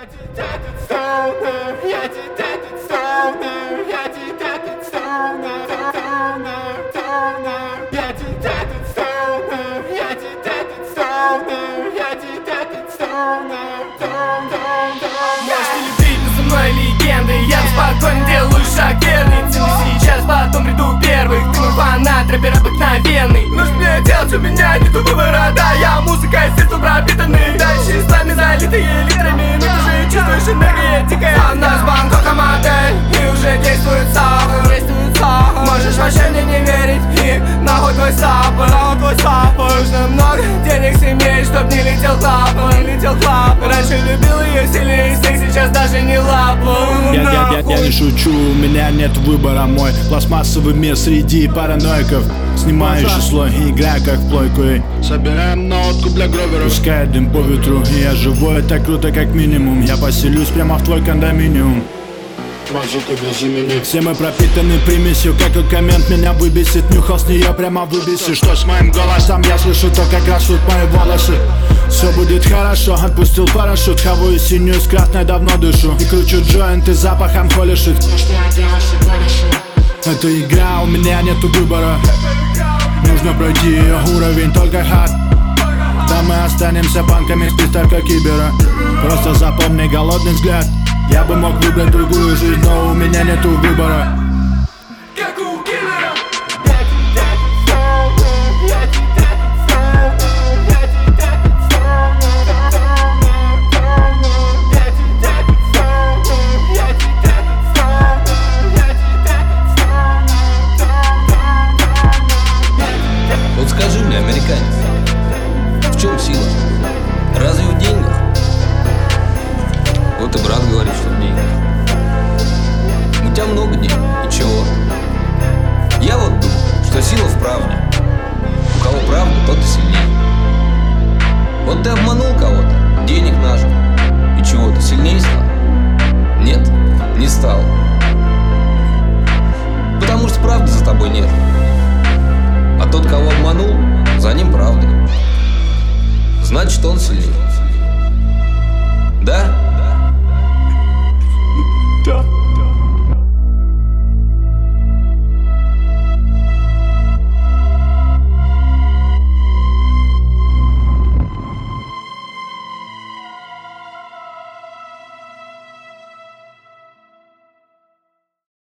Я спокойно делаю шаг верный. Цены сейчас, потом приду первый. Ты мой фанат, рэпер обыкновенный. Нужно мне делать, у меня нету выбора. Да, я музыка, с детства пропитанный. Дальше с нами залитые литрами. Но ты же чувствуешь энергия дикая. А у нас Бангкока модель, и уже действует сахар. Можешь вообще мне не верить, и нахуй твой саппорт. Нужно много денег семей, чтоб не летел клап. Раньше любил ее сильнее всех, сейчас даже не лапу. Я не шучу, у меня нет выбора. Мой пластмассовый мир среди параноиков. Снимающий слой и играю как в плойку. И собираем нотку для гровера. Пускай дым по ветру, и я живой, это круто как минимум. Я поселюсь прямо в твой кондоминиум. Все мы пропитаны примесью, как и коммент меня выбесит. Нюхал с нее прямо выбеси. Что с моим голосом, я слышу то, как растут мои волосы. Все будет хорошо, отпустил парашют. Хаваю синюю с красной, давно дышу. И кручу джойнты запахом холишит. Это игра, у меня нету выбора. Нужно пройти ее уровень, только хат. Да мы останемся банками с только кибера. Просто запомни голодный взгляд. Я бы мог выбрать другую жизнь, но у меня нету выбора. Как у киллера. Вот скажи мне, американец, в чем сила? Разве в деньгах? Вот и брат говорит, что в деньгах. У тебя много денег, и чего? Я вот думаю, что сила в правде. У кого правда, тот и сильнее. Вот ты обманул кого-то, денег нажил, и чего, ты сильнее стал? Нет, не стал. Потому что правды за тобой нет. А тот, кого обманул, за ним правда. Значит, он сильнее.